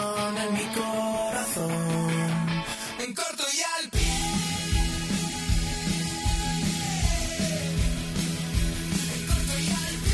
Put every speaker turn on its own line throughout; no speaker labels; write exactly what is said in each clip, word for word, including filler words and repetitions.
pasión en mi corazón. En corto y al pie. En corto y al pie.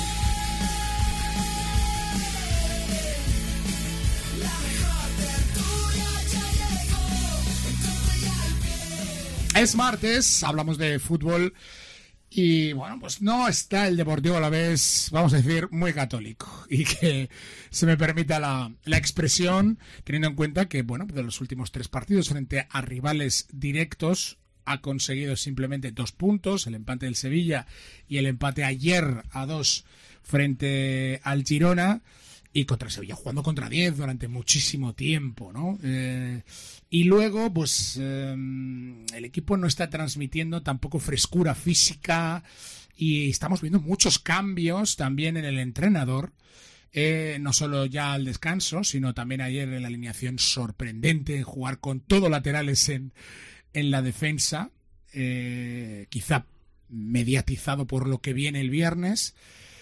La mejor tertulia ya llegó. En corto y al pie.
Es martes, hablamos de fútbol. Y bueno, pues no está el Deportivo Alavés, vamos a decir, muy católico. Y que se me permita la, la expresión, teniendo en cuenta que, bueno, de los últimos tres partidos frente a rivales directos, ha conseguido simplemente dos puntos, el empate del Sevilla y el empate ayer a dos frente al Girona. Y contra el Sevilla jugando contra diez durante muchísimo tiempo, ¿no? Eh, y luego, pues, eh, el equipo no está transmitiendo tampoco frescura física y estamos viendo muchos cambios también en el entrenador, eh, no solo ya al descanso, sino también ayer en la alineación sorprendente, jugar con todo laterales en, en la defensa, eh, quizá mediatizado por lo que viene el viernes.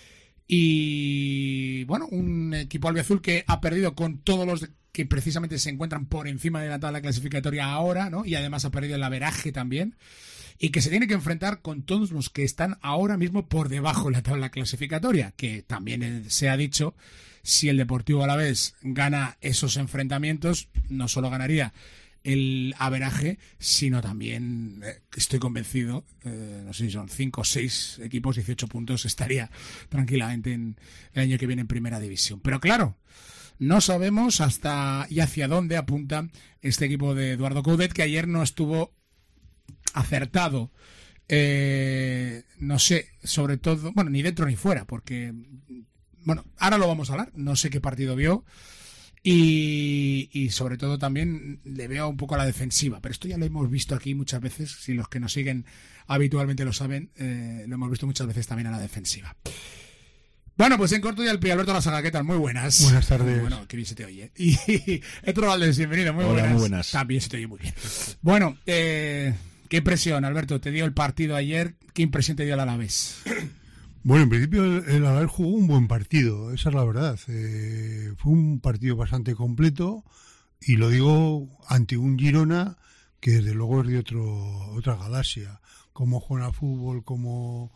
Y bueno, un equipo albiazul que ha perdido con todos los que precisamente se encuentran por encima de la tabla clasificatoria ahora, ¿no? Y además ha perdido el averaje también. Y que se tiene que enfrentar con todos los que están ahora mismo por debajo de la tabla clasificatoria. Que también se ha dicho, si el Deportivo Alavés gana esos enfrentamientos, no solo ganaría el averaje, sino también, eh, estoy convencido, eh, no sé si son cinco o seis equipos, dieciocho puntos, estaría tranquilamente en el año que viene en Primera División. Pero claro, no sabemos hasta y hacia dónde apunta este equipo de Eduardo Coudet, que ayer no estuvo acertado, eh, no sé, sobre todo, bueno, ni dentro ni fuera, porque, bueno, ahora lo vamos a hablar, no sé qué partido vio. Y, y sobre todo también le veo un poco a la defensiva, pero esto ya lo hemos visto aquí muchas veces, si los que nos siguen habitualmente lo saben, eh, lo hemos visto muchas veces también a la defensiva. Bueno, pues en corto y al pie, Alberto Lasaga, ¿qué tal? Muy buenas.
Buenas tardes.
Bueno, qué bien se te oye. Y Héctor Valdés, bienvenido, muy
Hola,
buenas.
muy buenas.
También se te oye muy bien. Bueno, eh, ¿qué impresión, Alberto, te dio el partido ayer? ¿Qué impresión te dio el Alavés?
Bueno, en principio el, el Alavés jugó un buen partido, esa es la verdad. Eh, fue un partido bastante completo y lo digo ante un Girona que desde luego es de otro, otra galaxia. Cómo juegan al fútbol, cómo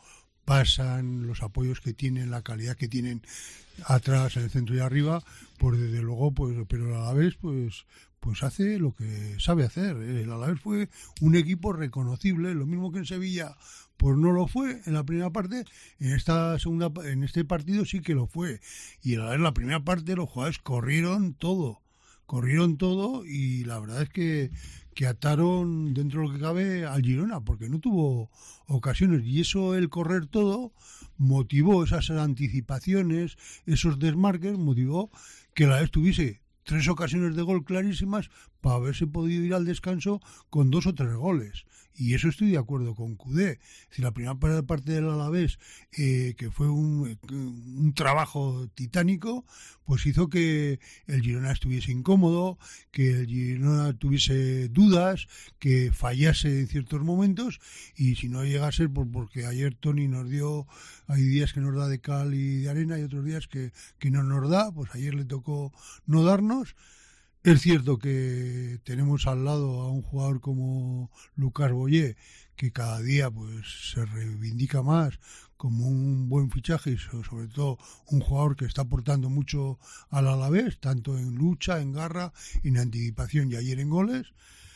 pasan, los apoyos que tienen, la calidad que tienen atrás, en el centro y arriba, pues desde luego, pues, pero el Alavés pues, pues hace lo que sabe hacer. El Alavés fue un equipo reconocible, lo mismo que en Sevilla. Pues no lo fue en la primera parte, en esta segunda, en este partido sí que lo fue. Y en la primera parte los jugadores corrieron todo, corrieron todo y la verdad es que, que ataron dentro de lo que cabe al Girona, porque no tuvo ocasiones. Y eso, el correr todo, motivó esas anticipaciones, esos desmarques, motivó que la vez tuviese tres ocasiones de gol clarísimas para haberse podido ir al descanso con dos o tres goles. Y eso estoy de acuerdo con Coudet. Es decir, la primera parte del Alavés, eh, que fue un, un trabajo titánico, pues hizo que el Girona estuviese incómodo, que el Girona tuviese dudas, que fallase en ciertos momentos, y si no llega a ser por, porque ayer Tony nos dio, hay días que nos da de cal y de arena y otros días que, que no nos da, pues ayer le tocó no darnos. Es cierto que tenemos al lado a un jugador como Lucas Boyé, que cada día pues se reivindica más como un buen fichaje y sobre todo un jugador que está aportando mucho al Alavés, tanto en lucha, en garra, en anticipación y ayer en goles.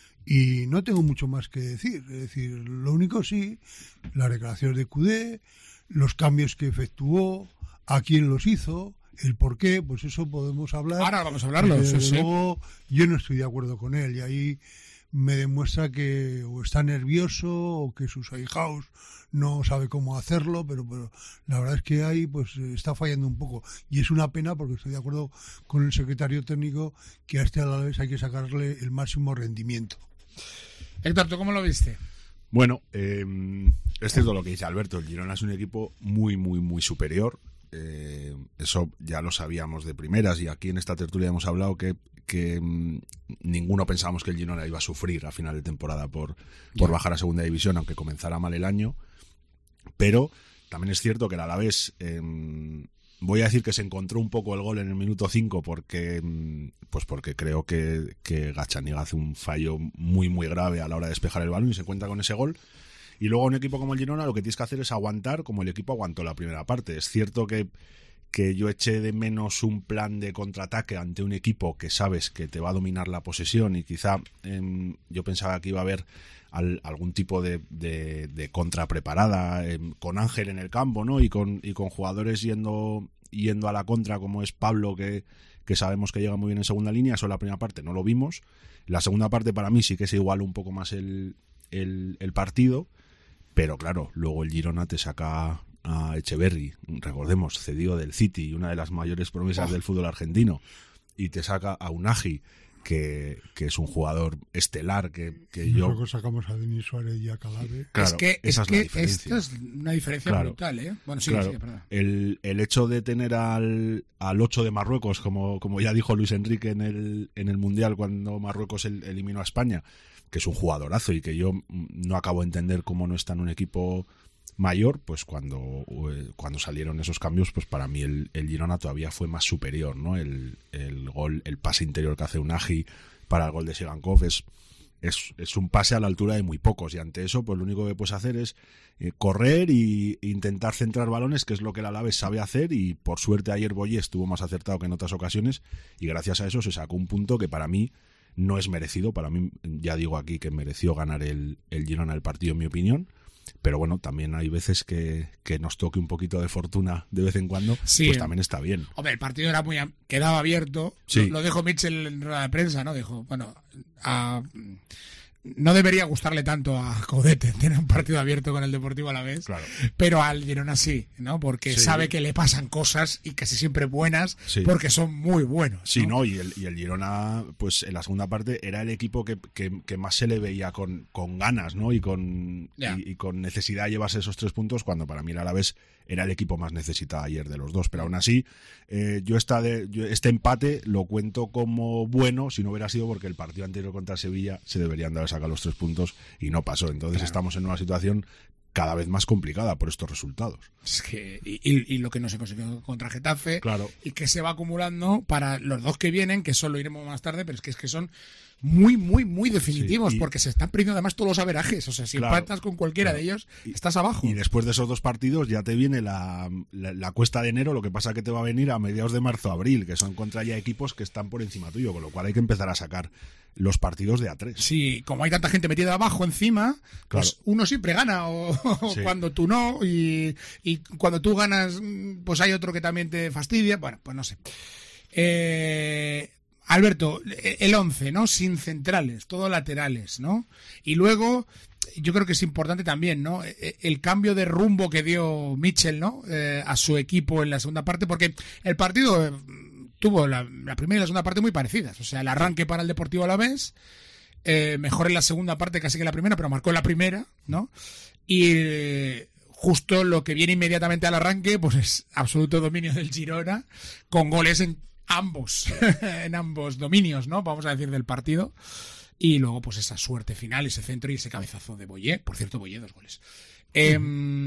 Y no tengo mucho más que decir. Es decir, lo único sí, las declaraciones de Coudet, los cambios que efectuó, a quién los hizo, el por qué, pues eso podemos hablar.
Ahora vamos a hablarlo.
Desde
Sí,
luego, sí. Yo no estoy de acuerdo con él y ahí me demuestra que o está nervioso o que sus ahijados no sabe cómo hacerlo, pero, pero la verdad es que ahí pues está fallando un poco. Y es una pena porque estoy de acuerdo con el secretario técnico que a este Alavés hay que sacarle el máximo rendimiento.
Héctor, ¿tú cómo lo viste?
Bueno, eh, es cierto lo que dice Alberto, el Girona es un equipo muy, muy, muy superior. Eh, eso ya lo sabíamos de primeras y aquí en esta tertulia hemos hablado que, que mmm, ninguno pensábamos que el Girona iba a sufrir a final de temporada por, por bajar a segunda división, aunque comenzara mal el año, pero también es cierto que el Alavés eh, voy a decir que se encontró un poco el gol en el minuto cinco porque pues porque creo que, que Gazzaniga hace un fallo muy muy grave a la hora de despejar el balón y se encuentra con ese gol. Y luego un equipo como el Girona lo que tienes que hacer es aguantar como el equipo aguantó la primera parte. Es cierto que que yo eché de menos un plan de contraataque ante un equipo que sabes que te va a dominar la posesión y quizá eh, yo pensaba que iba a haber al, algún tipo de, de, de contra preparada eh, con Ángel en el campo, ¿no? Y con, y con jugadores yendo, yendo a la contra como es Pablo, que, que sabemos que llega muy bien en segunda línea. Eso en la primera parte no lo vimos. La segunda parte para mí sí que se iguala un poco más el, el, el partido, pero claro, luego el Girona te saca a Echeverri, recordemos, cedido del City, una de las mayores promesas oh. del fútbol argentino, y te saca a Unagi, que, que es un jugador estelar, que, que
y
yo...
Luego sacamos a Denis Suárez y a Calave.
Claro, es que, es
es
que
esta
es una diferencia
claro,
brutal, ¿eh? Bueno, sí,
claro,
sí, perdón.
El, el hecho de tener al, al ocho de Marruecos, como, como ya dijo Luis Enrique en el, en el Mundial, cuando Marruecos el, eliminó a España, que es un jugadorazo y que yo no acabo de entender cómo no está en un equipo mayor, pues cuando, cuando salieron esos cambios, pues para mí el, el Girona todavía fue más superior, ¿no? El, el gol, el pase interior que hace Unagi para el gol de Sigankov es, es, es un pase a la altura de muy pocos, y ante eso pues lo único que puedes hacer es eh, correr y intentar centrar balones, que es lo que el Alavés sabe hacer, y por suerte ayer Boye estuvo más acertado que en otras ocasiones y gracias a eso se sacó un punto que para mí no es merecido. Para mí, ya digo aquí que mereció ganar el, el Girona el partido, en mi opinión. Pero bueno, también hay veces que, que nos toque un poquito de fortuna de vez en cuando, sí, pues también está bien.
Hombre, el partido era muy quedaba abierto.
Sí.
Lo, lo dijo Mitchell en rueda de prensa, ¿no? Dijo, bueno, a, no debería gustarle tanto a Codete tener un partido abierto con el Deportivo Alavés,
claro,
pero al Girona sí, ¿no? Porque sí, sabe que le pasan cosas y casi siempre buenas, sí, porque son muy buenos, ¿no?
Sí, no, y el, y el Girona, pues en la segunda parte era el equipo que, que, que más se le veía con, con ganas, ¿no? Y con, yeah. y, y con necesidad de llevarse esos tres puntos, cuando para mí el Alavés era el equipo más necesitado ayer de los dos. Pero aún así, eh, yo, esta de, yo este empate lo cuento como bueno, si no hubiera sido porque el partido anterior contra Sevilla se deberían de haber sacado los tres puntos y no pasó. Entonces claro, estamos en una situación cada vez más complicada por estos resultados.
Es que, y, y, y lo que no se consiguió contra Getafe,
claro,
y que se va acumulando para los dos que vienen, que solo iremos más tarde, pero es que es que son muy, muy, muy definitivos, sí, y, porque se están perdiendo además todos los averajes. O sea, si claro, empatas con cualquiera claro, de ellos, estás abajo.
Y después de esos dos partidos ya te viene la, la, la cuesta de enero, lo que pasa que te va a venir a mediados de marzo, abril, que son contra ya equipos que están por encima tuyo, con lo cual hay que empezar a sacar los partidos de a tres.
Sí, como hay tanta gente metida abajo encima, pues claro, uno siempre gana, o, o sí, cuando tú no, y, y cuando tú ganas, pues hay otro que también te fastidia. Bueno, pues no sé. Eh... Alberto, el once, ¿no? Sin centrales, todo laterales, ¿no? Y luego, yo creo que es importante también, ¿no? El cambio de rumbo que dio Mitchell, ¿no? Eh, a su equipo en la segunda parte, porque el partido eh, tuvo la, la primera y la segunda parte muy parecidas. O sea, el arranque para el Deportivo Alavés, eh, mejor en la segunda parte casi que en la primera, pero marcó en la primera, ¿no? Y eh, justo lo que viene inmediatamente al arranque, pues es absoluto dominio del Girona, con goles en ambos, en ambos dominios, ¿no? Vamos a decir, del partido. Y luego, pues esa suerte final, ese centro y ese cabezazo de Boye. Por cierto, Boye, dos goles. Eh,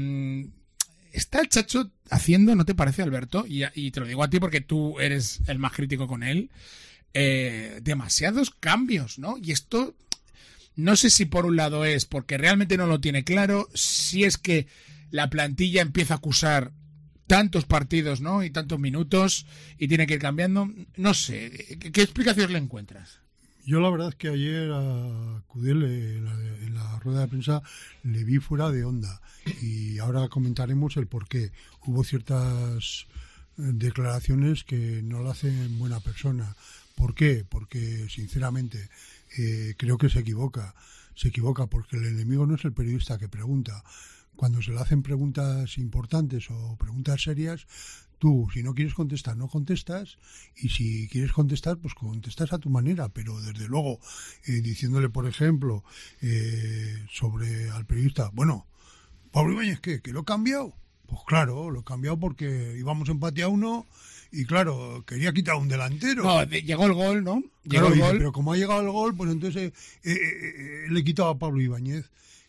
está el Chacho haciendo, ¿no te parece, Alberto? Y, y te lo digo a ti porque tú eres el más crítico con él. Eh, demasiados cambios, ¿no? Y esto, no sé si por un lado es porque realmente no lo tiene claro, si es que la plantilla empieza a acusar tantos partidos, ¿no? Y tantos minutos y tiene que ir cambiando. No sé, ¿qué, qué explicaciones le encuentras?
Yo la verdad es que ayer a Cudel en la, en la rueda de prensa le vi fuera de onda y ahora comentaremos el por qué. Hubo ciertas declaraciones que no la hacen buena persona. ¿Por qué? Porque sinceramente eh, creo que se equivoca. Se equivoca porque el enemigo no es el periodista que pregunta. Cuando se le hacen preguntas importantes o preguntas serias, tú, si no quieres contestar, no contestas, y si quieres contestar, pues contestas a tu manera, pero desde luego, eh, diciéndole, por ejemplo, eh, sobre al periodista, bueno, Pablo Ibáñez, ¿qué? ¿Que lo he cambiado? Pues claro, lo he cambiado porque íbamos empate a uno y claro, quería quitar un delantero.
No, de, llegó el gol, ¿no? Llegó
Claro,
el
dice,
gol.
pero como ha llegado el gol, pues entonces eh, eh, eh, le he quitado a Pablo Ibáñez.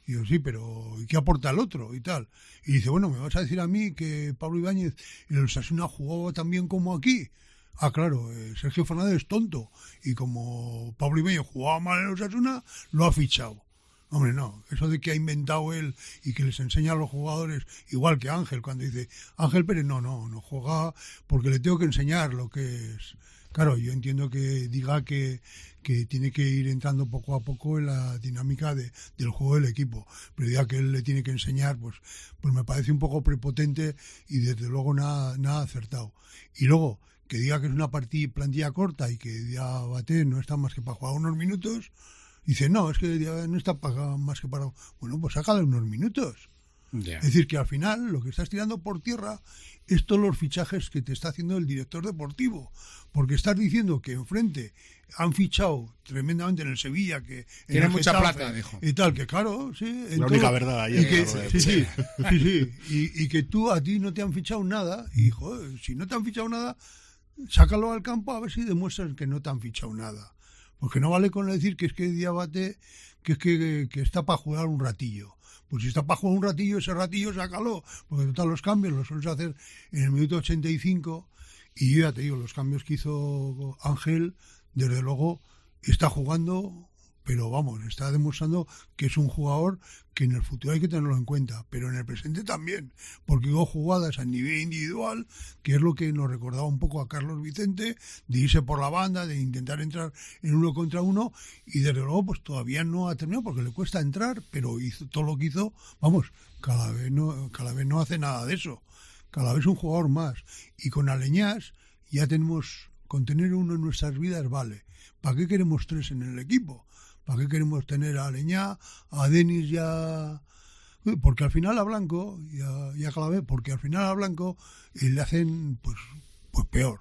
Y yo, sí, pero ¿y qué aporta el otro? Y tal. Y dice, bueno, ¿me vas a decir a mí que Pablo Ibáñez en el Osasuna jugaba tan bien como aquí? Ah, claro, eh, Sergio Fernández es tonto. Y como Pablo Ibáñez jugaba mal en el Osasuna, lo ha fichado. Hombre, no, eso de que ha inventado él y que les enseña a los jugadores, igual que Ángel, cuando dice, Ángel Pérez, no, no, no juega porque le tengo que enseñar lo que es. Claro, yo entiendo que diga que, que tiene que ir entrando poco a poco en la dinámica de, del juego del equipo, pero diga que él le tiene que enseñar, pues, pues me parece un poco prepotente y desde luego nada, nada acertado. Y luego, que diga que es una partida, plantilla corta y que Diabaté no está más que para jugar unos minutos, dice, no, es que no está para, más que para... Bueno, pues sácale unos minutos.
Yeah.
Es decir, que al final lo que estás tirando por tierra es todos los fichajes que te está haciendo el director deportivo. Porque estás diciendo que enfrente han fichado tremendamente en el Sevilla, que
tiene mucha
Getafe,
plata, dijo.
Y tal, que claro, sí. En
la
todo,
única verdad ayer.
y que,
Claro,
sí, sí, sí, sí. Y, y que tú, a ti no te han fichado nada. Y, joder, si no te han fichado nada, sácalo al campo a ver si demuestras que no te han fichado nada. Porque no vale con decir que es que Diabaté, que es que, que está para jugar un ratillo. Pues si está para jugar un ratillo, ese ratillo sácalo. Porque total los cambios los sueles hacer en el minuto ochenta y cinco. Y yo ya te digo, los cambios que hizo Ángel, desde luego, está jugando, pero vamos, está demostrando que es un jugador que en el futuro hay que tenerlo en cuenta, pero en el presente también, porque hubo jugadas a nivel individual, que es lo que nos recordaba un poco a Carlos Vicente, de irse por la banda, de intentar entrar en uno contra uno, y desde luego pues todavía no ha terminado, porque le cuesta entrar, pero hizo todo lo que hizo, vamos, cada vez no, cada vez no hace nada de eso. Cada vez un jugador más. Y con Aleñás ya tenemos, con tener uno en nuestras vidas vale. ¿Para qué queremos tres en el equipo? ¿Para qué queremos tener a Aleñá, a Denis y a... Porque al final a Blanco, y a, y a Clavé, porque al final a Blanco eh, le hacen pues, pues peor.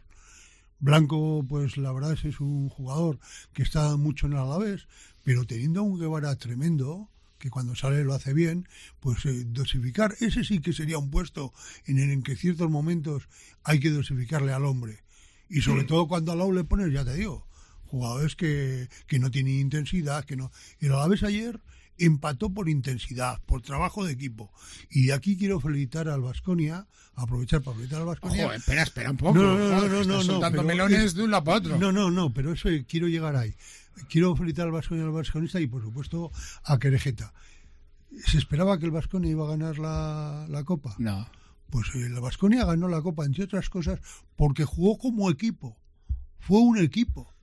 Blanco, pues la verdad es que es un jugador que está mucho en el Alavés, pero teniendo a un Guevara tremendo, que cuando sale lo hace bien, pues eh, dosificar, ese sí que sería un puesto en el en que en ciertos momentos hay que dosificarle al hombre. Y sobre todo cuando al lado le pones, ya te digo, jugadores que, que no tienen intensidad, que no. Y a la vez ayer empató por intensidad, por trabajo de equipo. Y de aquí quiero felicitar al Baskonia, aprovechar para felicitar al Baskonia.
Ojo, espera, espera un poco.
No, no, no,
joder,
no,
estás
no, no,
soltando
pero
melones
es-
de un lado para otro.
No, no, no, pero eso quiero llegar ahí. Quiero felicitar al Baskonia y al basconista y por supuesto a Querejeta. ¿Se esperaba que el Baskonia iba a ganar la, la Copa?
No.
Pues el Baskonia ganó la Copa, entre otras cosas, porque jugó como equipo. Fue un equipo.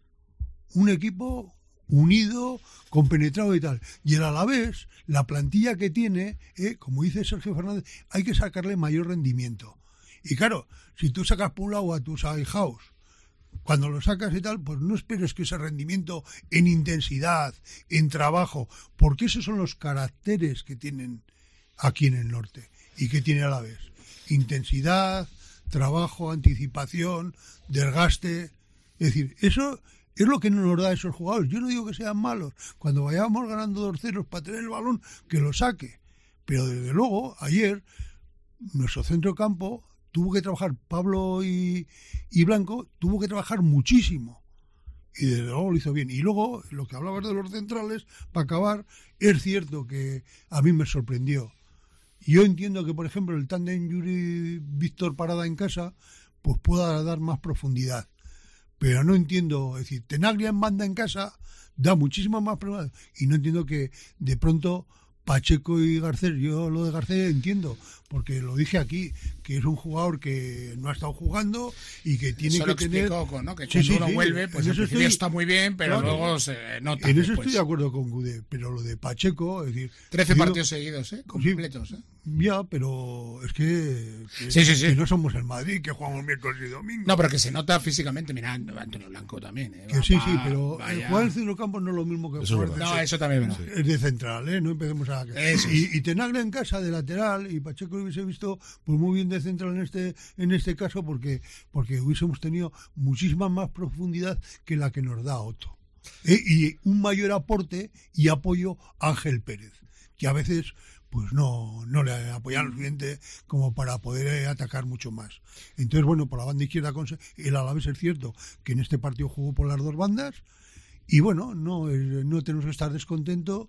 Un equipo unido, compenetrado y tal. Y el Alavés, la plantilla que tiene, eh, como dice Sergio Fernández, hay que sacarle mayor rendimiento. Y claro, si tú sacas por un lado a tus ahijaos, cuando lo sacas y tal, pues no esperes que ese rendimiento en intensidad, en trabajo, porque esos son los caracteres que tienen aquí en el norte y que tiene Alavés. Intensidad, trabajo, anticipación, desgaste. Es decir, eso es lo que nos da a esos jugadores. Yo no digo que sean malos. Cuando vayamos ganando dos ceros para tener el balón, que lo saque. Pero desde luego, ayer, nuestro centro de campo tuvo que trabajar, Pablo y, y Blanco, tuvo que trabajar muchísimo. Y desde luego lo hizo bien. Y luego, lo que hablabas de los centrales, para acabar, es cierto que a mí me sorprendió. Yo entiendo que, por ejemplo, el tándem Yuri-Víctor Parada en casa, pues pueda dar más profundidad. Pero no entiendo, es decir, Tenaglia en banda en casa da muchísimas más problemas. Y no entiendo que de pronto Pacheco y Garcés, yo lo de Garcés entiendo, porque lo dije aquí, que es un jugador que no ha estado jugando y que tiene
Eso
que
lo
tener...
explicó, con, ¿no? Que
Sí,
cuando
sí,
uno
sí,
vuelve, pues
en
al
eso
principio
estoy-
está muy bien, pero
Claro.
luego se nota.
En eso
después.
estoy de acuerdo con Gudé, pero lo de Pacheco, es decir...
Trece
digo-
partidos seguidos, ¿eh? Completos, ¿eh?
Ya, pero es que, que,
Sí, sí, sí.
que no somos el Madrid, que jugamos miércoles y domingo.
No, pero que se nota físicamente. Mira, Antonio Blanco también, ¿eh?
Que
Va-
sí,
va-
sí, pero el
vaya.
jugar en el centrocampo no es lo mismo que
Eso es
jugar
verdad.
de,
No, eso también es verdad.
es de central, ¿eh? No empecemos a...
Eso
y, y Tenaglia en casa de lateral, y Pacheco lo hubiese visto pues muy bien de central en este en este caso, porque porque hubiésemos tenido muchísima más profundidad que la que nos da Otto. ¿Eh? Y un mayor aporte y apoyo a Ángel Pérez, que a veces pues no, no le apoyan lo suficiente como para poder eh, atacar mucho más. Entonces, bueno, por la banda izquierda, el Alavés es cierto que en este partido jugó por las dos bandas, y bueno, no, eh, no tenemos que estar descontentos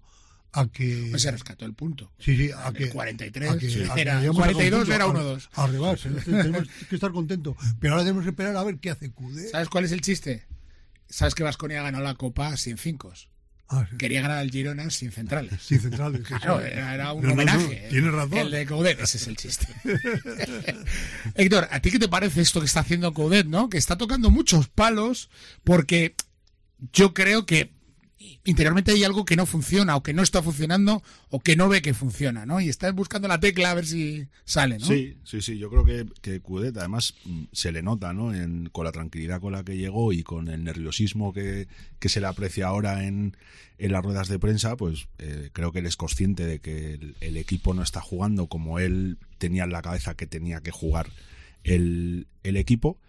a que...
Pues se rescató el punto.
Sí, sí, a que...
cuarenta y tres,
a que-
sí,
a que
era
llegamos
cuarenta y dos,
a-
era
a-
uno dos.
A rebarse, tenemos que estar contentos. Pero ahora tenemos que esperar a ver qué hace Coudet.
¿Sabes cuál es el chiste? ¿Sabes que Baskonia ganó la Copa sin cinco?
Ah, sí.
Quería ganar al Girona sin centrales.
Sin centrales. sí,
Claro,
sí.
era, era un
No, no, no,
homenaje.
tienes razón.
El de Coudet, ese es el chiste. Héctor, ¿a ti qué te parece esto que está haciendo Coudet, no? Que está tocando muchos palos porque yo creo que interiormente hay algo que no funciona o que no está funcionando o que no ve que funciona, ¿no? Y está buscando la tecla a ver si sale, ¿no?
Sí, sí, sí. Yo creo que, que Coudet, además, mm, se le nota, ¿no? En, con la tranquilidad con la que llegó y con el nerviosismo que, que se le aprecia ahora en, en las ruedas de prensa, pues eh, creo que él es consciente de que el, el equipo no está jugando como él tenía en la cabeza que tenía que jugar el, el equipo.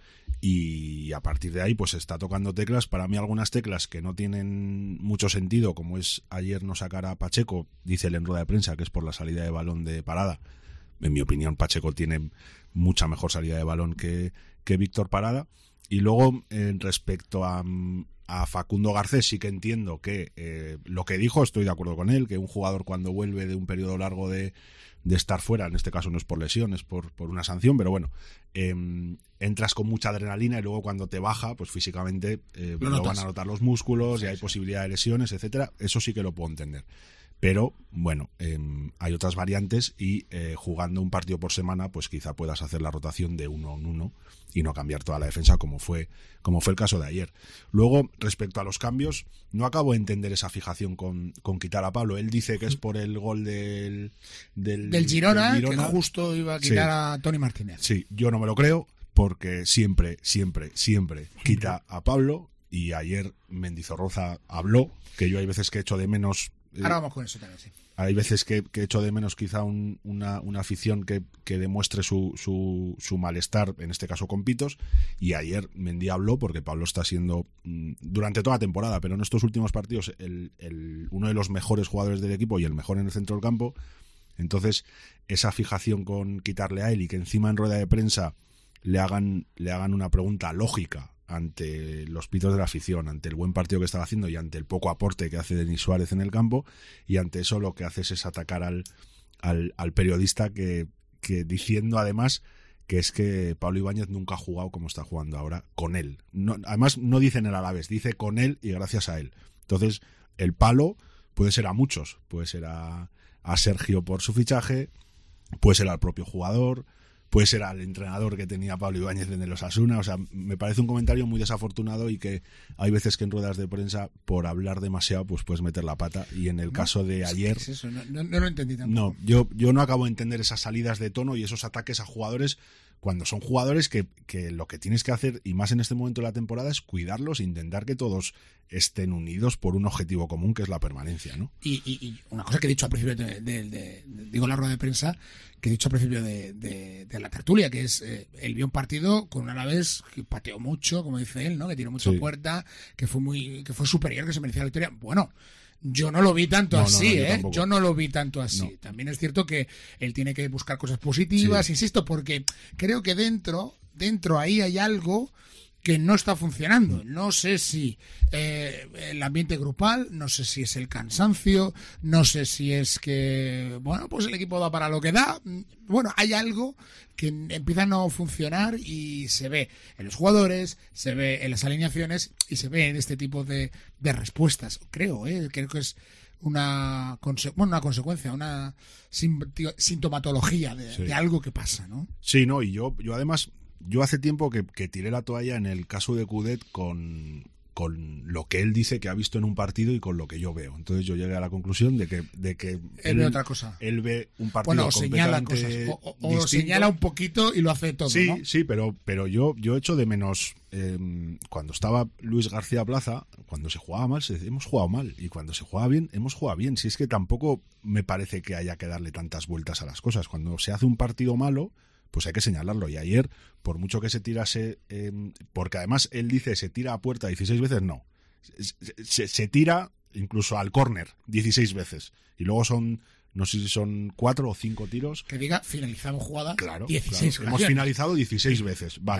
Y a partir de ahí pues está tocando teclas, para mí algunas teclas que no tienen mucho sentido, como es ayer no sacar a Pacheco, dice él en rueda de prensa que es por la salida de balón de Parada. En mi opinión Pacheco tiene mucha mejor salida de balón que, que Víctor Parada. Y luego eh, respecto a, a Facundo Garcés, sí que entiendo que eh, lo que dijo, estoy de acuerdo con él, que un jugador cuando vuelve de un periodo largo de, de estar fuera, en este caso no es por lesión, es por, por una sanción, pero bueno, eh, entras con mucha adrenalina y luego cuando te baja, pues físicamente eh,
Lo
lo,
notas.
van a notar los músculos
Sí,
y hay
sí.
posibilidad de lesiones, etcétera. Eso sí que lo puedo entender. Pero bueno, eh, hay otras variantes y eh, jugando un partido por semana, pues quizá puedas hacer la rotación de uno en uno y no cambiar toda la defensa como fue, como fue el caso de ayer. Luego, respecto a los cambios, no acabo de entender esa fijación con, con quitar a Pablo. Él dice que es por el gol del, del,
Del Girona,
del Girona.
que justo iba a quitar
Sí.
a Tony Martínez.
Sí, yo no me lo creo porque siempre, siempre, siempre quita a Pablo y ayer Mendizorroza habló, que yo hay veces que echo de menos... eh,
Ahora vamos con eso también, sí.
hay veces que, que echo de menos quizá un- una, una afición que, que demuestre su, su, su malestar, en este caso con Pitos, y ayer Mendy habló porque Pablo está siendo, mm, durante toda la temporada, pero en estos últimos partidos, el, el, uno de los mejores jugadores del equipo y el mejor en el centro del campo. Entonces, esa fijación con quitarle a él y que encima en rueda de prensa le hagan, le hagan una pregunta lógica ante los pitos de la afición, ante el buen partido que estaba haciendo y ante el poco aporte que hace Denis Suárez en el campo, y ante eso lo que haces es atacar al, al, al periodista que, que diciendo además que es que Pablo Ibáñez nunca ha jugado como está jugando ahora con él. No, además no dice en el Alavés, dice con él y gracias a él. Entonces el palo puede ser a muchos, puede ser a, a Sergio por su fichaje, puede ser al propio jugador, puede ser al entrenador que tenía Pablo Ibáñez en el Osasuna. O sea, me parece un comentario muy desafortunado y que hay veces que en ruedas de prensa, por hablar demasiado, pues puedes meter la pata. Y en el
¿No?
caso de ayer...
¿Qué es eso? No, no- no lo entendí tampoco.
No, yo, yo no acabo de entender esas salidas de tono y esos ataques a jugadores cuando son jugadores que, que lo que tienes que hacer, y más en este momento de la temporada, es cuidarlos e intentar que todos estén unidos por un objetivo común, que es la permanencia, ¿no?
Y, y- y una cosa que he dicho al principio de, de- de- de- digo en la rueda de prensa, que he dicho al principio de, de- de la tertulia, que es eh, él vio un partido con un Alavés que pateó mucho, como dice él, ¿no? Que tiró mucho
Sí.
puerta, que fue muy, que fue superior, que se merecía la victoria. Bueno, yo no lo vi tanto
No, no,
así,
no, yo
¿eh?
tampoco.
Yo no lo vi tanto así.
No.
También es cierto que él tiene que buscar cosas positivas,
Sí.
insisto, porque creo que dentro, dentro ahí hay algo que no está funcionando. No sé si eh, el ambiente grupal, no sé si es el cansancio, no sé si es que, bueno, pues el equipo da para lo que da. Bueno, hay algo que empieza a no funcionar y se ve en los jugadores, se ve en las alineaciones y se ve en este tipo de, de respuestas. Creo, ¿eh? Creo que es una, conse- bueno, una consecuencia, una sim- sintomatología de,
Sí.
de algo que pasa, ¿no?
Sí, no, y yo, yo además, yo hace tiempo que, que tiré la toalla en el caso de Coudet con, con lo que él dice que ha visto en un partido y con lo que yo veo. Entonces yo llegué a la conclusión de que, de que
Él ve otra cosa.
él ve un partido
Bueno, o señala cosas,
completamente
o, o- o
distinto.
señala un poquito y lo hace todo,
Sí,
¿no?
sí, pero, pero yo, yo echo de menos eh, cuando estaba Luis García Plaza, cuando se jugaba mal, se, hemos jugado mal, y cuando se jugaba bien, hemos jugado bien. Si es que tampoco me parece que haya que darle tantas vueltas a las cosas. Cuando se hace un partido malo, pues hay que señalarlo. Y ayer, por mucho que se tirase, eh, porque además él dice se tira a puerta dieciséis veces, no. Se, se- se tira incluso al córner dieciséis veces. Y luego son, no sé si son cuatro o cinco tiros.
Que diga, finalizamos jugada
Claro,
dieciséis
claro. Hemos
ocasiones.
finalizado dieciséis veces, vale.
Bueno.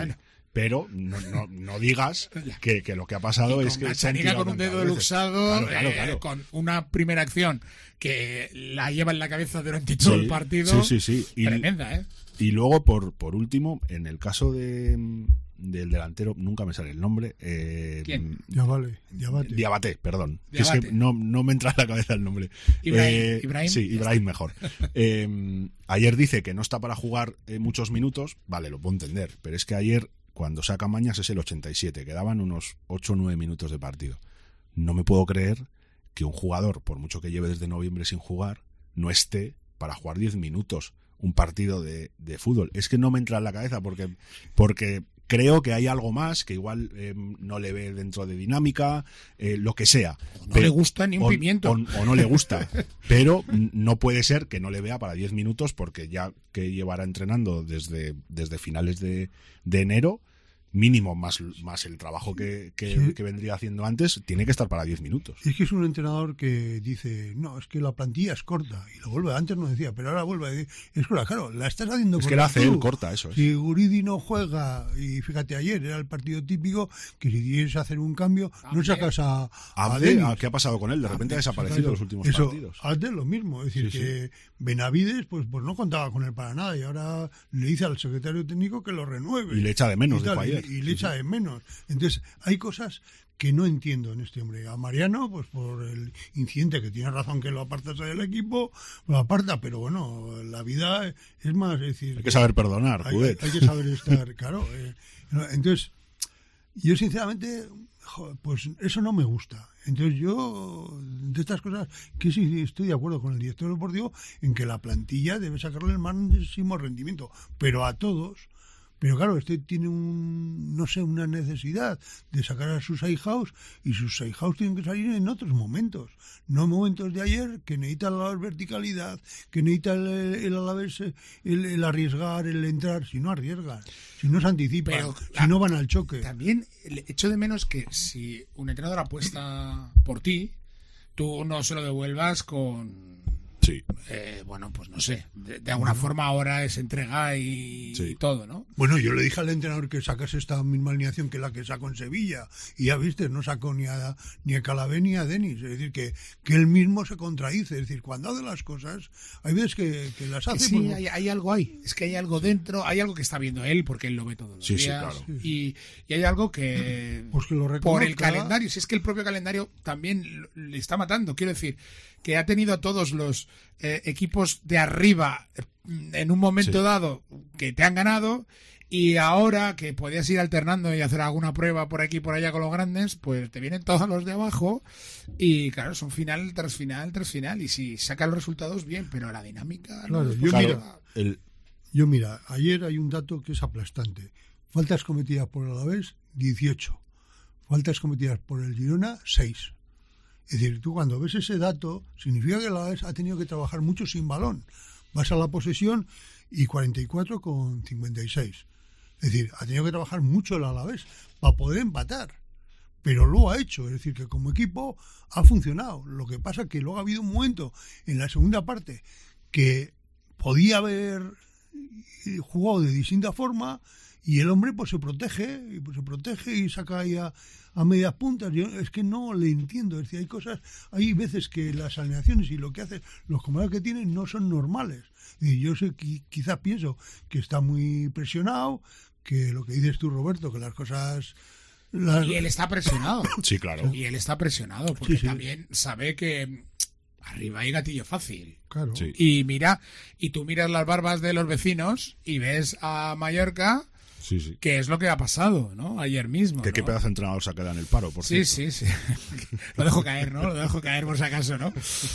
pero no, no, no digas que, que lo que ha pasado
Y
es
con
que
una
se han
chanica
tirado
con un
tantas
dedo
veces.
luxado,
Claro, claro,
eh,
claro.
con una primera acción que la lleva en la cabeza durante todo
Sí,
el partido.
sí, sí, sí. Y,
Tremenda, ¿eh?
y luego, por, por último, en el caso de del delantero, nunca me sale el nombre. Eh,
¿Quién?
Ya vale, ya vale.
Diabaté, perdón. Que
Diabaté.
es que no, no me entra en la cabeza el nombre.
Ibrahim,
Eh,
Ibrahim.
Sí, Ibrahim mejor. Eh, ayer dice que no está para jugar eh, muchos minutos. Vale, lo puedo entender. Pero es que ayer, cuando saca Mañas, es el ochenta y siete. Quedaban unos ocho o nueve minutos de partido. No me puedo creer que un jugador, por mucho que lleve desde noviembre sin jugar, no esté para jugar diez minutos un partido de, de fútbol. Es que no me entra en la cabeza porque... porque creo que hay algo más, que igual eh, no le ve dentro de dinámica, eh, lo que sea.
No le gusta ni un
o,
pimiento.
O, o no le gusta. Pero no puede ser que no le vea para diez minutos, porque ya que llevará entrenando desde, desde finales de, de enero, mínimo más, más el trabajo que, que,
Sí.
que vendría haciendo antes, tiene que estar para diez minutos.
Es que es un entrenador que dice, no, es que la plantilla es corta. Y lo vuelve, antes no decía, pero ahora vuelve a decir, es corta, claro, la estás haciendo
Es
corta
que la hace
tú.
él corta, eso es.
Si Guridi no juega, y fíjate, ayer era el partido típico, que si quieres hacer un cambio, no
Abde.
sacas a, a
Abde,
Denis.
¿qué ha pasado con él? De repente ha desaparecido en los últimos
Eso,
partidos.
Abde lo mismo, es decir,
Sí,
que Benavides pues, pues no contaba con él para nada, y ahora le dice al secretario técnico que lo renueve.
Y le echa de menos,
y, tal,
dijo ayer.
y, y le
Sí,
echa
sí.
de menos. Entonces, hay cosas que no entiendo en este hombre. A Mariano, pues por el incidente, que tiene razón que lo apartas del equipo, lo aparta, pero bueno, la vida es más, es decir...
Hay que saber perdonar,
hay,
Cudet.
hay que saber estar, claro. eh, entonces, yo sinceramente, jo, pues eso no me gusta. Entonces yo, de estas cosas, que sí estoy de acuerdo con el director deportivo en que la plantilla debe sacarle el máximo rendimiento, pero a todos. Pero claro, este tiene un, no sé, una necesidad de sacar a sus ahijados, y sus ahijados tienen que salir en otros momentos, no en momentos de ayer, que necesita la verticalidad, que necesita el, el Alavés, el, el arriesgar, el entrar. Si no arriesgan, si no se anticipan,
Pero,
si
la-
no van al choque.
También le echo de menos que si un entrenador apuesta por ti, tú no se lo devuelvas con...
Sí.
Eh, bueno, pues no sé, de, de alguna forma ahora es entrega y,
Sí.
y todo, ¿no?
Bueno, yo le dije al entrenador que sacase esta misma alineación que la que sacó en Sevilla, y ya viste, no sacó ni a, ni a Calabé ni a Denis. Es decir, que, que él mismo se contradice. Es decir, cuando hace las cosas, hay veces que, que las
Que
hace...
sí,
pues,
hay, hay algo ahí, es que hay algo dentro, hay algo que está viendo él, porque él lo ve todos los
Sí, sí,
días,
claro.
y, y hay algo que...
Pues que lo
por
reconozca.
el calendario, si es que el propio calendario también le está matando, quiero decir, que ha tenido a todos los eh, equipos de arriba eh, en un momento
Sí.
dado que te han ganado, y ahora que podías ir alternando y hacer alguna prueba por aquí y por allá con los grandes, pues te vienen todos los de abajo, y claro, son final tras final tras final, y si sacan los resultados bien, pero la dinámica...
Claro,
no,
yo
pues,
mira-
claro.
El,
Yo mira, ayer hay un dato que es aplastante. Faltas cometidas por el Alavés, dieciocho. Faltas cometidas por el Girona, seis. Es decir, tú cuando ves ese dato, significa que el Alavés ha tenido que trabajar mucho sin balón. Vas a la posesión y cuarenta y cuatro con cincuenta y seis. Es decir, ha tenido que trabajar mucho el Alavés para poder empatar. Pero lo ha hecho, es decir, que como equipo ha funcionado. Lo que pasa es que luego ha habido un momento en la segunda parte que podía haber jugado de distinta forma, y el hombre pues se protege y pues se protege y saca ahí a, a medias puntas. Yo es que no le entiendo, es decir, hay cosas, hay veces que las alineaciones y lo que hacen los comandos que tienen no son normales. Y yo sé que quizás pienso que está muy presionado, que lo que dices tú, Roberto, que las cosas las-
Y él está presionado.
sí, claro.
Y él está presionado, porque
Sí, sí.
también sabe que arriba hay gatillo fácil.
claro.
Sí.
Y mira, y tú miras las barbas de los vecinos y ves a Mallorca,
Sí, sí.
que es lo que ha pasado, ¿no? Ayer mismo.
Que
¿no?
qué pedazo de entrenador se ha quedado en el paro, por
Sí,
cierto.
sí, sí. Lo dejo caer, ¿no? Lo dejo caer por si acaso, ¿no?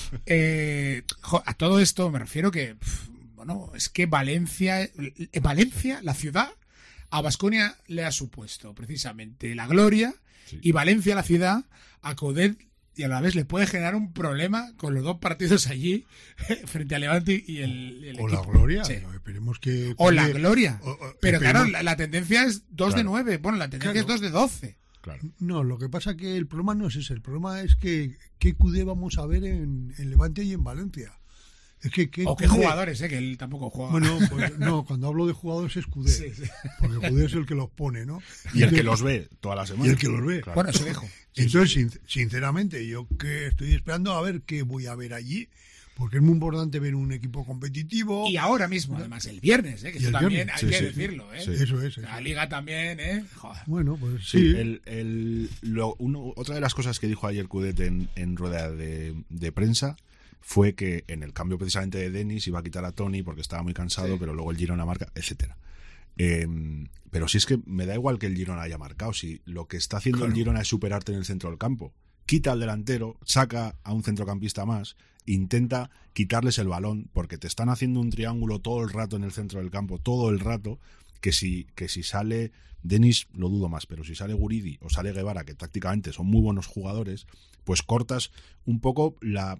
Eh, jo, a todo esto me refiero que, pf, bueno, es que Valencia, eh, Valencia, la ciudad, a Baskonia le ha supuesto precisamente la gloria,
Sí.
y Valencia, la ciudad, a Coudet y a la vez le puede generar un problema con los dos partidos allí frente a Levante y el, el
O la
equipo.
gloria,
Sí.
no, esperemos que...
O la
pegue-
gloria.
o- o-
Pero claro,
esperemos-
la, la tendencia es dos de
Claro.
nueve. Bueno, la tendencia
Claro.
es dos de doce.
Claro.
No, lo que pasa que el problema no es ese, el problema es que qué Q D vamos a ver en, en Levante y en Valencia. Es que, que
O qué
Coudet-
jugadores, ¿eh? Que él tampoco juega.
Bueno, pues no, cuando hablo de jugadores es Coudet,
Sí, sí.
porque Coudet es el que los pone, ¿no?
Y el que los ve toda la semana.
Y el que los ve.
Claro.
Bueno, eso dijo.
Entonces, sin- sinceramente, yo que estoy esperando a ver qué voy a ver allí, porque es muy importante ver un equipo competitivo.
Y ahora mismo, además, el viernes, ¿eh? Que
Y
eso
el
también
viernes.
hay
Sí,
que
sí.
decirlo, ¿eh?
Sí.
Eso es. eso
La
es.
liga también, ¿eh? Joder.
Bueno, pues
Sí,
sí.
el, el- lo- uno- otra de las cosas que dijo ayer Coudet en, en rueda de, de prensa fue que en el cambio precisamente de Denis iba a quitar a Toni porque estaba muy cansado,
Sí.
pero luego el Girona marca, etcétera. Eh, pero si es que me da igual que el Girona haya marcado, si lo que está haciendo
Claro.
el Girona es superarte en el centro del campo. Quita al delantero, saca a un centrocampista más, intenta quitarles el balón, porque te están haciendo un triángulo todo el rato en el centro del campo, todo el rato, que si, que si sale Denis, lo dudo más, pero si sale Guridi o sale Guevara, que tácticamente son muy buenos jugadores, pues cortas un poco la,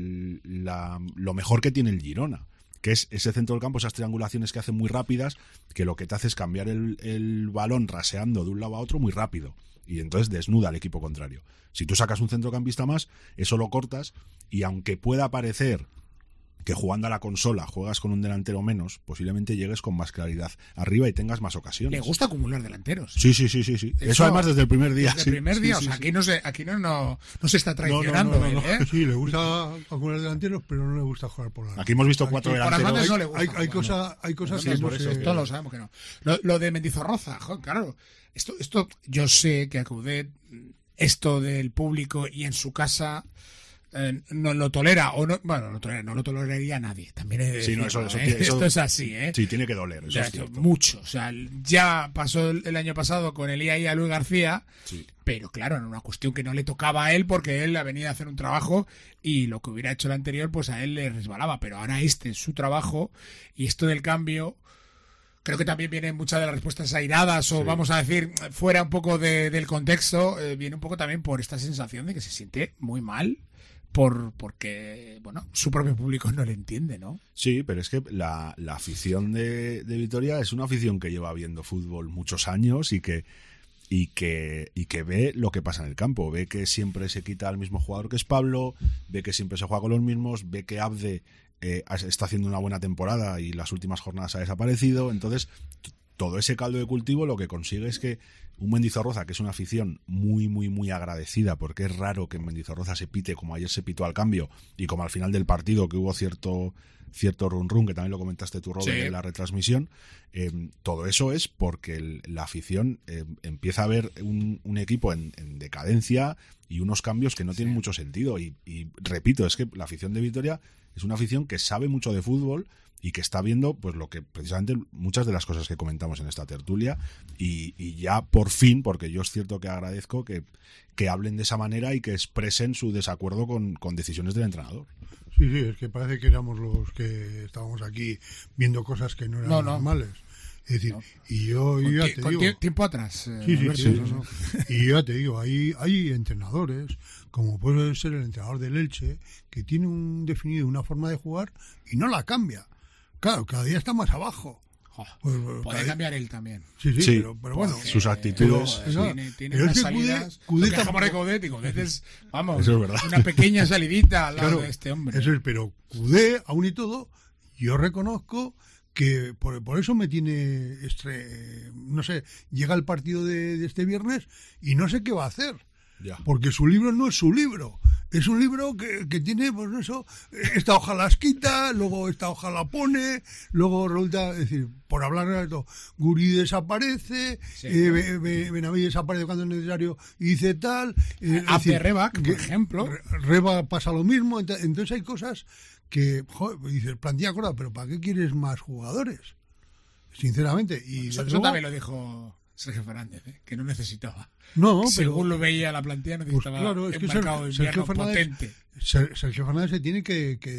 la- lo mejor que tiene el Girona, que es ese centro del campo, esas triangulaciones que hacen muy rápidas, que lo que te hace es cambiar el, el balón raseando de un lado a otro muy rápido, y entonces desnuda al equipo contrario. Si tú sacas un centrocampista más, eso lo cortas, y aunque pueda parecer que jugando a la consola juegas con un delantero menos, posiblemente llegues con más claridad arriba y tengas más ocasiones.
Le gusta acumular delanteros.
Sí, sí, sí, sí, sí. Eso,
Eso
además desde el primer día.
Desde
sí.
el primer
Sí,
día,
sí,
o sea,
sí.
aquí no se, aquí no, no, no se está
No, no,
traicionando
no, no,
él,
no.
¿eh?
Sí, le gusta acumular delanteros, pero no le gusta jugar por la.
Aquí hemos visto cuatro
Por las
delanteros.
bandas no
hay,
le gusta
hay,
jugar,
hay, cosa, hay cosas
Sí,
que
por
no
eso,
se-
todos lo sabemos que no. Lo, lo de Mendizorroza, jo, claro, esto, esto, yo sé que a Coudet, esto del público y en su casa eh, no lo tolera, o no, bueno, lo tolera, no lo toleraría nadie, también he de
Sí, no,
decirlo,
eso- eso
¿eh?
tiene- eso-
Esto es así, ¿eh?
Sí, tiene que doler. Eso
Ya,
es cierto.
mucho, o sea, ya pasó el, el año pasado con el I A I a Luis García,
Sí.
pero claro, era una cuestión que no le tocaba a él porque él venía a hacer un trabajo y lo que hubiera hecho el anterior, pues a él le resbalaba, pero ahora este es su trabajo y esto del cambio, creo que también vienen muchas de las respuestas airadas o
Sí.
vamos a decir, fuera un poco de- del contexto, eh, viene un poco también por esta sensación de que se siente muy mal por porque, bueno, su propio público no le entiende, ¿no?
Sí, pero es que la, la afición de, de Vitoria es una afición que lleva viendo fútbol muchos años y que y que y que ve lo que pasa en el campo, ve que siempre se quita al mismo jugador que es Pablo, ve que siempre se juega con los mismos, ve que Abde eh, está haciendo una buena temporada y las últimas jornadas ha desaparecido, entonces t- todo ese caldo de cultivo lo que consigue es que un Mendizorroza, que es una afición muy, muy, muy agradecida, porque es raro que en Mendizorroza se pite como ayer se pitó al cambio y como al final del partido que hubo cierto cierto run run, que también lo comentaste tú, Robert,
Sí.
en la retransmisión, eh, todo eso es porque el- la afición eh, empieza a ver un, un equipo en, en decadencia y unos cambios que no tienen mucho sentido. Y, y repito, es que la afición de Vitoria es una afición que sabe mucho de fútbol y que está viendo pues lo que precisamente muchas de las cosas que comentamos en esta tertulia y, y ya por fin, porque yo es cierto que agradezco que, que hablen de esa manera y que expresen su desacuerdo con, con decisiones del entrenador.
Sí, sí, es que parece que éramos los que estábamos aquí viendo cosas que no eran
No, no.
normales. Es decir,
No.
y yo, yo
Con,
ya
ti-
te
con
digo...
tie- tiempo atrás. eh,
Sí, sí,
Alberto,
sí,
no,
sí,
no.
sí. Y ya te digo, hay, hay entrenadores, como puede ser el entrenador del Elche, que tiene un definido una forma de jugar y no la cambia. Claro, cada día está más abajo.
Jo,
Pues, pues,
puede
cada-
cambiar él también.
Sí, sí,
Sí,
pero, pero bueno.
Porque,
sus actitudes,
eh,
sí.
Tiene, tiene
Pero
unas
es que Coudet-
salidas.
Coudet
Lo que dejamos de
tampoco-
Coudet y Coudet es, vamos,
Eso es verdad.
una pequeña salidita al lado
Claro,
de este hombre.
eso es, pero Coudet, aún y todo, yo reconozco que por, por eso me tiene, estre- no sé, llega el partido de, de este viernes y no sé qué va a hacer.
Ya.
Porque su libro no es su libro. Es un libro que, que tiene, pues eso, esta hoja las quita, luego esta hoja la pone, luego resulta, es decir, por hablar de esto, Guri desaparece,
Sí.
eh, Be- Be- Benaví desaparece cuando es necesario y dice tal. eh, es
A
decir,
Rebac, por
que-
ejemplo.
Re- Reba pasa lo mismo, ent- entonces hay cosas que, joder, pues dices, plantilla corta, pero ¿para qué quieres más jugadores? Sinceramente. Y
Eso,
desde
eso
luego-
también lo dijo Sergio Fernández, ¿eh? Que no necesitaba.
no, pero
Según lo veía la plantilla,
pues
necesitaba
claro, es
un
que
mercado de
Sergio,
invierno
Sergio Fernández,
potente.
Ser- Sergio Fernández se tiene que, que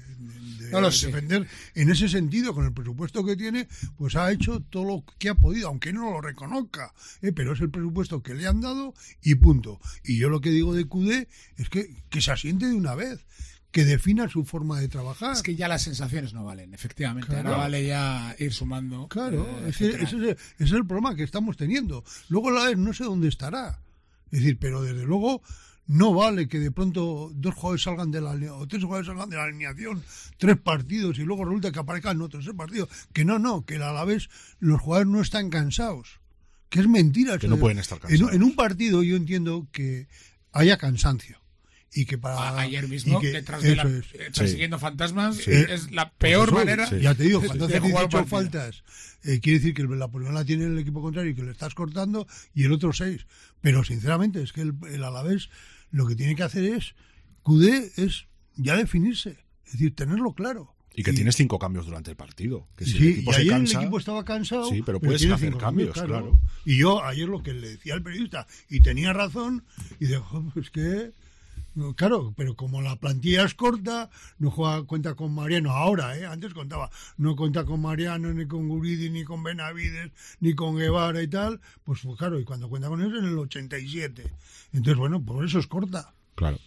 de-
No lo sé.
defender en ese sentido, con el presupuesto que tiene, pues ha hecho todo lo que ha podido, aunque no lo reconozca, ¿eh? Pero es el presupuesto que le han dado y punto. Y yo lo que digo de Coudet es que, que se asiente de una vez, que defina su forma de trabajar.
Es que ya las sensaciones no valen, efectivamente.
Claro.
Ahora vale ya ir sumando.
Claro,
eh,
es que
etcétera.
ese, es el, ese es el problema que estamos teniendo. Luego la vez no sé dónde estará. Es decir, pero desde luego No vale que de pronto dos jugadores salgan de la o tres jugadores salgan de la alineación, tres partidos y luego resulta que aparezcan otros tres partidos. Que no, no, que el Alavés, los jugadores no están cansados. Que es mentira.
Que no pueden estar cansados.
En, en un partido yo entiendo que haya cansancio. Y que para
A- ayer mismo,
y que,
detrás de la,
eso es.
eh, persiguiendo
Sí.
fantasmas,
Sí.
es la peor
Pues eso,
manera.
sí.
Ya te digo,
de-
cuando
de
haces
jugar un
dieciocho
partido.
faltas, eh, quiere decir que la primera la tiene el equipo contrario y que le estás cortando, y el otro seis. Pero sinceramente, es que el, el Alavés lo que tiene que hacer es, Q D es ya definirse, es decir, tenerlo claro.
Y que tienes cinco cambios durante el partido. Que si
Sí,
el equipo
y
se
ayer
cansa,
el equipo estaba cansado.
Sí, pero puedes
tiene
hacer
cinco
cambios, claro.
Y yo ayer lo que le decía al periodista, y tenía razón, y dijo, pues que... no, claro, pero como la plantilla es corta, no juega, cuenta con Mariano ahora, ¿eh? Antes contaba, no cuenta con Mariano, ni con Guridi, ni con Benavides, ni con Guevara y tal, pues, pues claro, y cuando cuenta con ellos en el ochenta y siete. Entonces, bueno, por eso es corta.
Claro.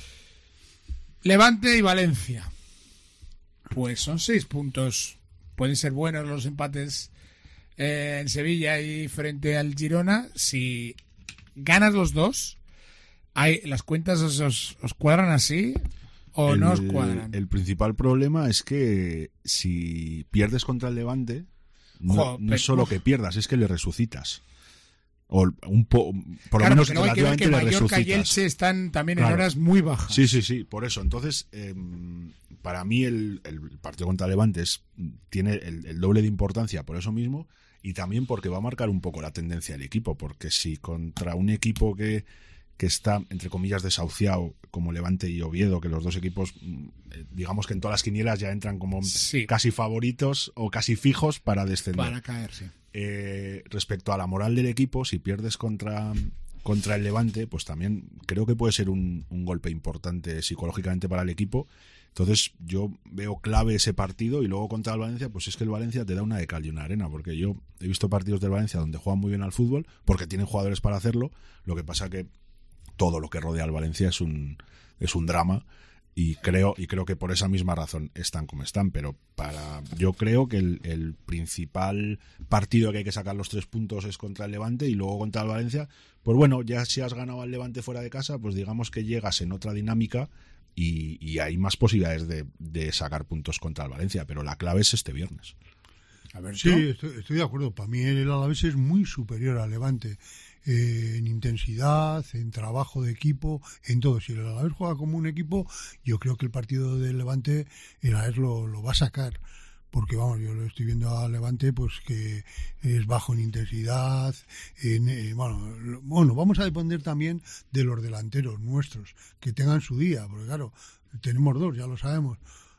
Levante y Valencia. Pues son seis puntos. Pueden ser buenos los empates eh, en Sevilla y frente al Girona. Si ganas los dos, hay, ¿las cuentas os, os, os cuadran así o
el,
no os cuadran?
El principal problema es que si pierdes contra el Levante, no,
Jo,
no
pero-
es solo
uf.
que pierdas, es que le resucitas. O un po, por lo
Claro,
menos
porque luego hay que ver
relativamente
que
le
Mallorca y
resucitas.
Elche están también en
Claro.
horas muy bajas.
Sí, sí, sí, por eso. Entonces, eh, para mí el, el partido contra Levante es, tiene el, el doble de importancia por eso mismo, y también porque va a marcar un poco la tendencia del equipo, porque si contra un equipo que, que está, entre comillas, desahuciado, como Levante y Oviedo, que los dos equipos, eh, digamos que en todas las quinielas ya entran como
Sí.
casi favoritos o casi fijos para descender.
Para caer, sí.
Eh, respecto a la moral del equipo, si pierdes contra, contra el Levante, pues también creo que puede ser un, un golpe importante psicológicamente para el equipo. Entonces yo veo clave ese partido, y luego contra el Valencia, pues es que el Valencia te da una de cal y una arena, porque yo he visto partidos del Valencia donde juegan muy bien al fútbol, porque tienen jugadores para hacerlo. Lo que pasa que todo lo que rodea al Valencia es un, es un drama. Y creo, y creo que por esa misma razón están como están, pero para yo creo que el, el principal partido que hay que sacar los tres puntos es contra el Levante, y luego contra el Valencia. Pues bueno, ya si has ganado al Levante fuera de casa, pues digamos que llegas en otra dinámica y, y hay más posibilidades de, de sacar puntos contra el Valencia, pero la clave es este viernes.
A ver,
Sí,
¿no?
estoy, estoy de acuerdo. Para mí el Alavés es muy superior al Levante. Eh, en intensidad, en trabajo de equipo, en todo. Si el Alavés juega como un equipo, yo creo que el partido del Levante el Alavés lo, lo va a sacar, porque vamos, yo lo estoy viendo al Levante pues que es bajo en intensidad, en, eh, bueno, lo- bueno, vamos a depender también de los delanteros nuestros, que tengan su día, porque claro, tenemos dos, ya lo sabemos.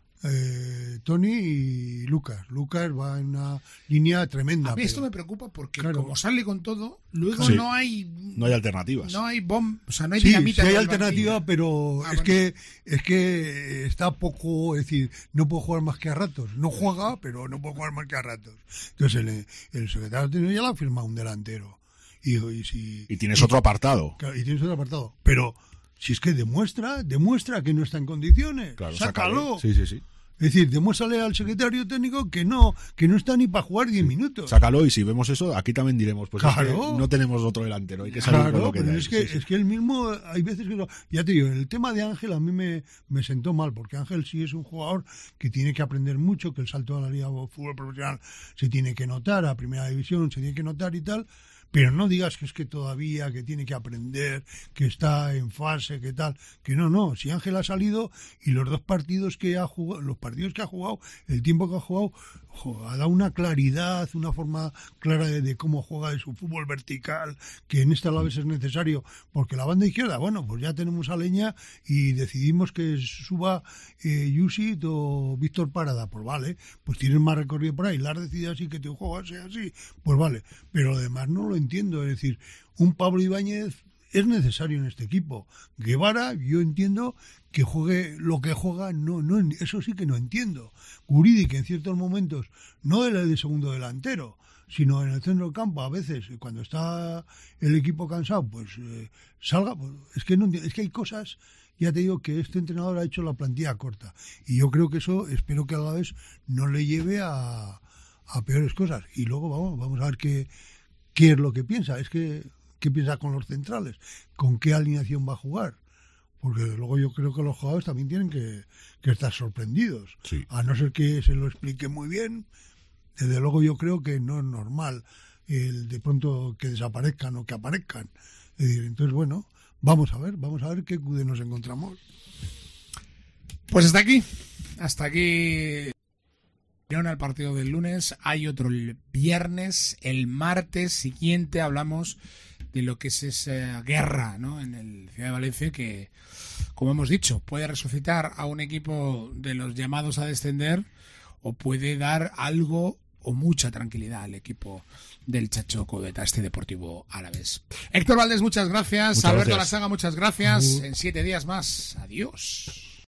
Eh, Tony y Lucas. Lucas va en una línea tremenda.
A mí esto
pero-
me preocupa porque
Claro.
como sale con todo, luego
Sí.
no hay
No hay alternativas.
no hay bomb, o sea, no hay
Sí,
dinamita.
sí hay
en el
alternativa,
banquillo.
pero
Ah,
es
bueno.
que es que está poco, es decir, no puede jugar más que a ratos. No juega, pero no puede jugar más que a ratos. Entonces el, el secretario técnico ya le ha firmado un delantero. Y, y si
Y tienes otro apartado.
claro, y tienes otro apartado. Pero si es que demuestra, demuestra que no está en condiciones.
Claro,
Sácalo.
sácale. Sí, sí, sí.
Es decir, demuéstrale al secretario técnico que no, que no está ni para jugar diez minutos.
Sácalo, y si vemos eso, aquí también diremos, pues es que
Claro.
no tenemos otro delantero, hay que salir con
Claro,
lo que
pero
hay.
es que,
Sí, sí.
es que el mismo, hay veces que lo, ya te digo, el tema de Ángel a mí me, me sentó mal, porque Ángel sí es un jugador que tiene que aprender mucho, que el salto a la liga de fútbol profesional se tiene que notar, a primera división se tiene que notar y tal, pero no digas que es que todavía, que tiene que aprender, que está en fase, que tal, que no, no, si Ángel ha salido y los dos partidos que ha jugado, los partidos que ha jugado, el tiempo que ha jugado, jo, ha dado una claridad, una forma clara de, de cómo juega, de su fútbol vertical, que en esta Alavés es necesario, porque la banda izquierda, bueno, pues ya tenemos a Leña y decidimos que suba eh, Yusit o Víctor Parada, pues vale, pues tienes más recorrido por ahí, la has decidido así, que te juegas sea así, pues vale, pero además no lo entiendo, es decir, un Pablo Ibáñez es necesario en este equipo. Guevara, yo entiendo que juegue lo que juega, no, no, eso sí que no entiendo. Guridi, que en ciertos momentos, no era de segundo delantero, sino en el centro del campo, a veces, cuando está el equipo cansado, pues eh, salga, pues, es que no entiendo, es que hay cosas, ya te digo que este entrenador ha hecho la plantilla corta, y yo creo que eso, espero que a la vez no le lleve a, a peores cosas, y luego vamos, vamos a ver qué, qué es lo que piensa, es que, qué piensa con los centrales, con qué alineación va a jugar. porque desde luego yo creo que los jugadores también tienen que, que estar sorprendidos,
Sí.
a no ser que se lo explique muy bien. Desde luego yo creo que no es normal el de pronto que desaparezcan o que aparezcan. Es decir, entonces bueno, vamos a ver, vamos a ver qué Q D nos encontramos.
Pues hasta aquí, hasta aquí el partido del lunes. Hay otro el viernes, el martes siguiente hablamos de lo que es esa guerra, ¿no?, en el Ciudad de Valencia, que, como hemos dicho, puede resucitar a un equipo de los llamados a descender o puede dar algo o mucha tranquilidad al equipo del Chacho Codeta, este Deportivo Alavés. Héctor Valdés, muchas gracias.
Muchas
Alberto
gracias.
Lasaga, muchas gracias.
Uh.
En siete días más. Adiós.